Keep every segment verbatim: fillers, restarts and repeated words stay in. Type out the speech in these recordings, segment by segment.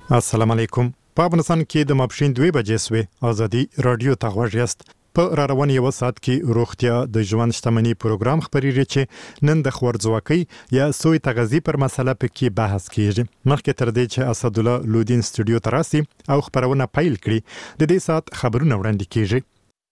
السلام علیکم. په افغانستان کې د ماپښین دوه بجې سوې ازادي رادیو ته غوږ یاست. په را روان یو ساعت کې روغتیا د ژوند شتمنۍ پروګرام خبرېږي چې نن د خوارځواکۍ یا سوی تغذیه پر مسله پکې بحث کیږي. مخکې تر دې چې اسدالله لودین سټوډیو ته راسي او خبرونه پیل کړي د دې ساعت خبرونه وړاندې کیږي.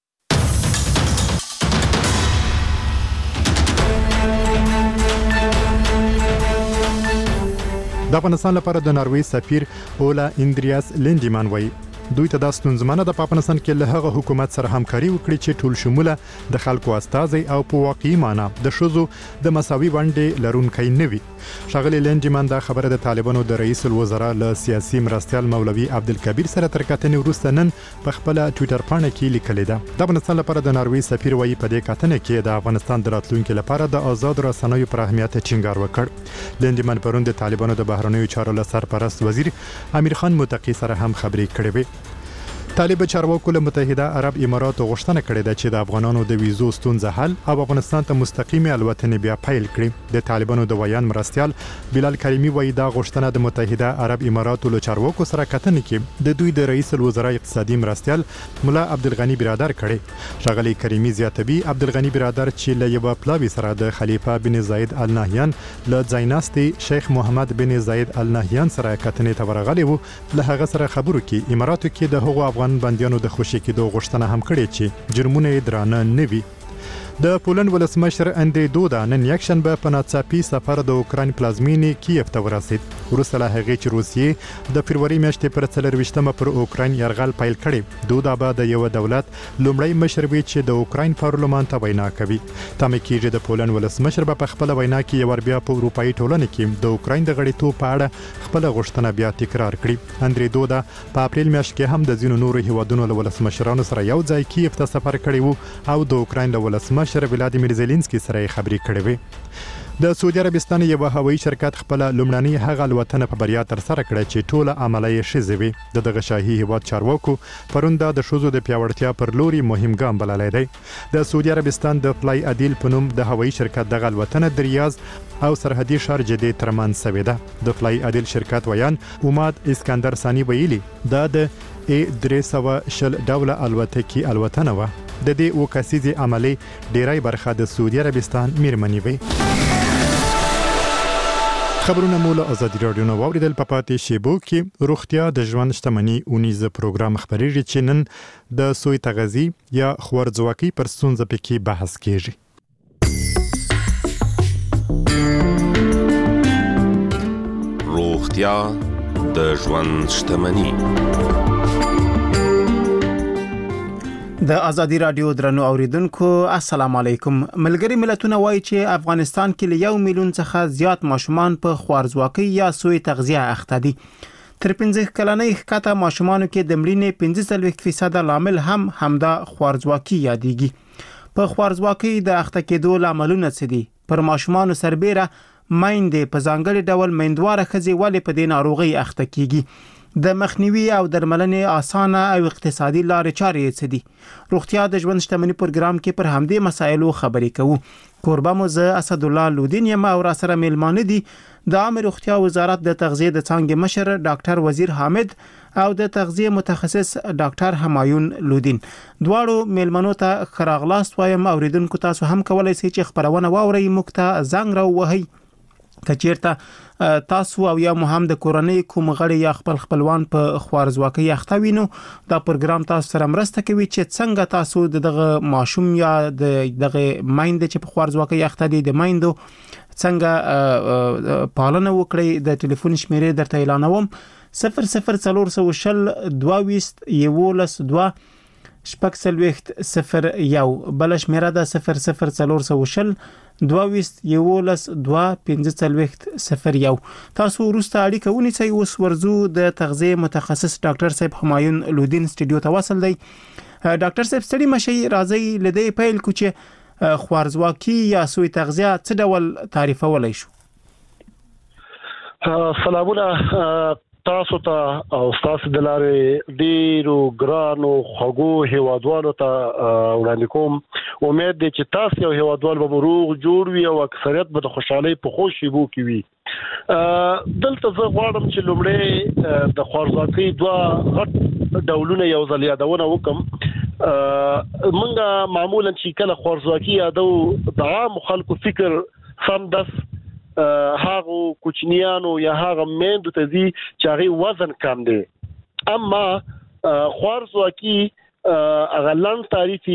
د افغانستان لپاره د ناروې سفیر اولا اندریاس لینډیمان وایي دوی ته د ستونزمنه د افغانستان کې له هغه حکومت سره همکاري وکړي چې ټول شموله د خلکو استازي او په واقعي معنی د شوزو د مساوي ونډې لرونکي نه وي. شغله لینډیمان دا خبره د طالبانو د رئیس الوزرا له سیاسي مرستيال مولوي عبدالکبیر سره تر کتنې وروسته نن په خپل ټوئیټر باندې کې لیکل ده. د افغانستان لپاره د ناروې سفیر وایي په دې کتنه کې د افغانستان د راتلونکو لپاره د آزاد رسنیو پر اهمیت ټینګار وکړ. لینډیمان پرون د طالبانو د بهرنیو چارو له سرپرست وزیر امیر خان متقی سره هم خبرې کړې وې. طالب چارواکو له متحده عرب اماراتو غوښتنه کړې ده چې د افغانانو د ویزو ستونزه حل او افغانستان ته مستقیمه الوتنې بیا پیل کړي. د طالبانو د ویان مرستيال بلال کریمی وایي دا غوښتنه د متحده عرب اماراتو له چارواکو سره کتنې کې د دوی د رئیس الوزرا اقتصادي مرستيال مولا عبدالغنی برادر کړي. شغله کریمی زیاتوي عبدالغنی برادر چې له یو پلاوی سره د خلیفہ بن زاید ال نهیان له ځایناستي شیخ محمد بن زاید ال نهیان سره کتنې ته ورغلی وو. له هغه سره خبرو کې اماراتو کې د هغو افغان بنديانو د خوشي کېدو غوښتنه هم کړې چې جرمونه یې درانه نه وي. د پولند ولسمشر اندری دودا نن یکشنبه په ناڅاپي سفر د اوکراین پلازمینې کیف ته ورسید. وروسته له هغې چې روسیې د فروری میاشتې پر څلرویشتمه پر اوکراین یرغل پیل کړی. دودا به د یو دولت لومړی مشر وي چې د اوکراین پارلمان ته وینا کوي. تمه کېږي د پولند ولسمشر به په خپل وینا کې یو بیا په اروپאי ټولنه کې د اوکراین د غړیتوب په اړه خپل غوښتنه بیا تکرار کړي. اندری دودا په اپریل میاشت کې هم د ځینو نورو هیوادونو له ولسمشرانو سره یو ځای کیف ته سفر کړی وو او د اوکراین له ولسمشر ولادیمیر زيلنسکي سره خبرې کړې وې. د سعودي عربستان یو هوایي شرکت خپل لومړنی هغه الوتنه په بریا تر سره کړه چې ټوله عملیه شزوي. د دغه شاهي هیواد چارواکو پرونده د شوزو د پیاوړتیا پر لوري مهم ګام بللی دی. د سعودي عربستان د فلای عدیل په نوم د هوایي شرکت دغه الوتنه د ریاض او سرحدي ښار جدې ترمنځ شوې ده. د فلای عدیل شرکت ویان اماد اسکندر ثانی ویلي دا د ای درې سوه شل ډوله الوتکې الوتنه وه. د دې او کسيزي عملي ډیری برخه د سعودي عربستان میرمنې وي. خبرونه مول ازادي رادیو نو اوریدل په پاتې شیبو کې روغتیا د ژوند شتمنۍ اونیزه پروګرام خبرېږي چې نن د سوی تغذیه یا خوارځواکۍ پر ستونزه پکې بحث کیږي. روغتیا د ژوند شتمنۍ. د ازادي رادیو درنو اوریدونکو السلام علیکم. ملګری ملتونه وایي چې افغانستان کې له یو میلیون څخه زیات ماشومان په خوارځواکۍ یا سوی تغذیه اخته دي. تر پنځه کلنۍ ښکته ماشومانو کې د مړینې پنځه څلوېښت فیصد لامل هم همدا خوارځواکۍ یادېږي. په خوارځواکۍ د اخته کېدو لاملونه څه دي؟ پر ماشومانو سربېره میندې په ځانګړي ډول میندواره ښځې ولې په دې ناروغۍ اخته کیږي؟ د مخنیوي او درملنې اسانه او اقتصادي لارې چارې څه دي؟ روغتیا د ژوند شتمنۍ پروګرام کې پر همدې مسایلو خبرې کوو. کوربه مو زه اسدالله لودین یم او را سره میلمانه دي د عامه روغتیا وزارت د تغذیه د څانګې مشر ډاکټر وزیر حامد او د تغذیه متخصص ډاکټر همایون لودین. دواړو میلمنو ته خراغلاست وایم. اوریدونکو تاسو هم کولای شئ چې خبرونه واورئ، موږ ته زنګ راووهئ کچیرته تاسو او یا مهم د کورنۍ کوم غړي یا خپل خپلوان په خوارځواکۍ اخته وینو. دا پروګرام تاسو سره مرسته کوي چې څنګه تاسو دغه ماشوم یا دغه مایند چې په خوارځواکۍ اخته دي د مایندو څنګه پالنه وکړي. د ټلیفون شمیرې درته اعلانوم: صفر صفر څلور سوه شل دوه ویشت یولس دوه شپږ څلوېښت صفر یو. بل شمیره ده صفر صفر څلور سوه شل دوه ویشت یولس دوه پنځه څلوېښت صفر یو. تاسو وروسته اړیکه ونیسئ. اوس ورځو د تغذیه متخصص ډاکټر صاحب همایون لودین سټوډیو ته وصل دی. ډاکټر صاحب ستړي مشي، راځي لدې پیل کو چې خوارځواکۍ یا سوی تغذیه څه ډول تعریفولای شو؟ سلامونه تاسو ته او تاسو د لارې ډیرو ګرانو خوږو هیوادوالو ته وړاندې کوم. امید دی چې تاسو یو هیوادوال به روغ جوړ وي او اکثریت به د خوشحالۍ په خوش شیبو کې وي. دلته زه غواړم چې لومړی د خوارزواکۍ دوه غټ ډولونه یو ځل یادونه وکم. منګه معمولا چې کله خوارزواکي یادو د عام خلکو فکر سمدس هغه کوچنیانو یا هغه میندو ته دي چې هغه وزن کم دی. اما خوارزواکي هغه لاند تعریفي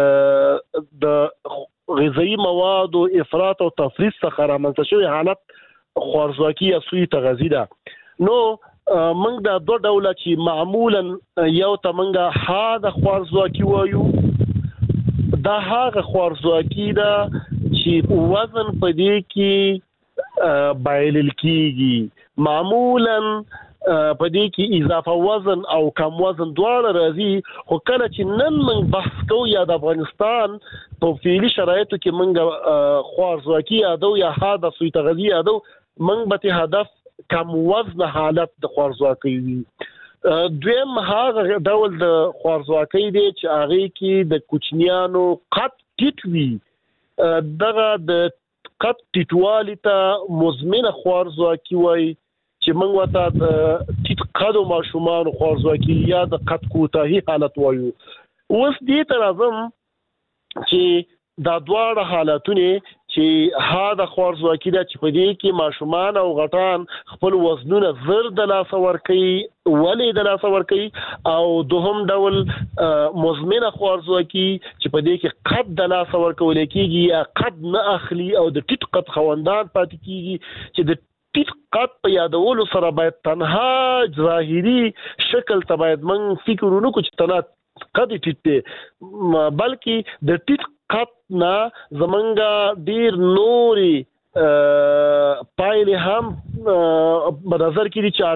د غذایی مواد او افراط او تفریط څخه رامنځته شوی حالت خوارزواکي یا سوی تغذیه ده. نو موږ د دوه ډوله چې معمولا یو ته موږ ها د خوارزواکي وایو. دا هغه خوارزواکي ده چې وزن په دې کې بایلل کیږي. معمولا په دې کې اضافه وزن او کم وزن دواړه راځي. خو کله چې نن موږ بحث کوو یا د افغانستان په فعلي شرایطو کې موږ خوارزواکي یادو یا ها د سوی تغذیه یادو، موږ به هدف کم وزن حالت د خوارزواکۍ وي. دویم هغه ډول د خوارزواکۍ دی چې هغه کې د کوچنیانو قد ټیټ وي. دغه د قد ټیټوالي ته مزمنه خوارزواکي وایي چې موږ ورته د ټیټ قد ماشومان خوارزواکي یا د قد کوتاهي حالت وایو. اوس دې ته راځم چې دا دواړه حالتونه چې ها د خوارزواکي ده چې په دې کې ماشومان او غټان خپل وزنونه زر د لاسه ورکوي، ولې د لاسه ورکوي، او دوهم ډول مزمنه خوارزواکي چې په دې کې قد د لاسه ورکول کېږي یا قد نه اخلي او د ټیټ قد خوندان پاتې کېږي چې د ټیټ قد په یادولو سره باید تنها ظاهري شکل ته باید موږ فکر ونه کړو چې تنها قد ټیټ دی، بلکې د ټیټ قد نه زمونږ ډیر نوري پایلې هم په نظر کې دي چې